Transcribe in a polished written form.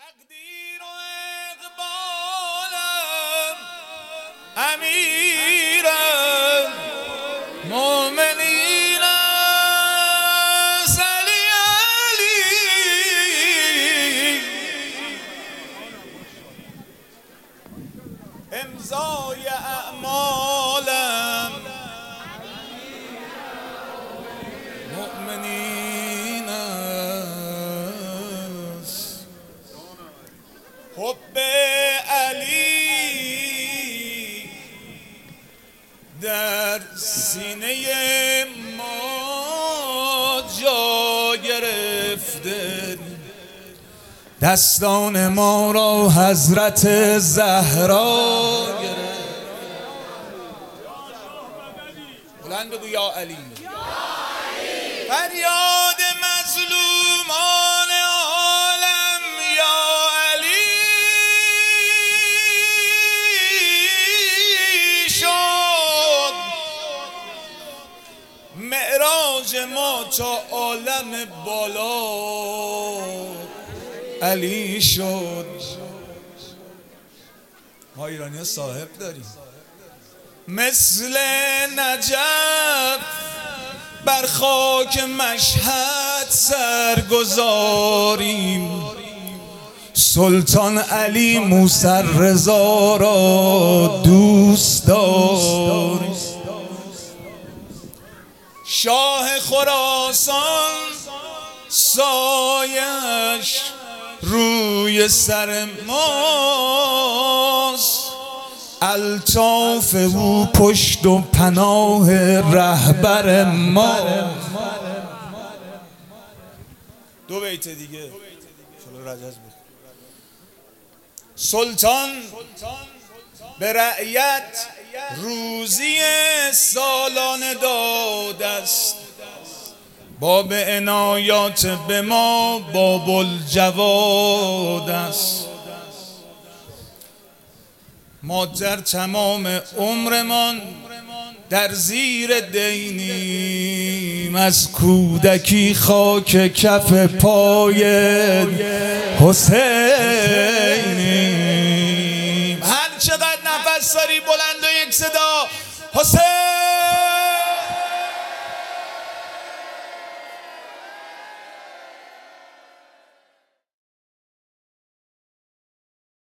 تقدیر و اقبالم امیرم مومنین است علی علی امضای اعمالم مؤمنین است حب علی در سینه ما جا گرفته دستان ما را حضرت زهرا گرفت بلند بگو یا علی فریاد مظلومان عالم یا علی شد معراج ما تا عالم بالا علی شد. ما ایرانی ها صاحب داریم مثل نجف بر خاک مشهد سرگذاریم سلطان علی موسی رضا را دوست داریم شاه خراسان سایش روی سر ماست الطاف او پشت و پناه رهبر ما. دو بیت دیگه سلطان به رعیت روزی سالانه داد است باب عنایات به ما باب الجواد است ما در تمام عمرمان در زیر دینیم از کودکی خاک کف پای حسینیم هر چقدر نفس داری بلند و یک صدا حسین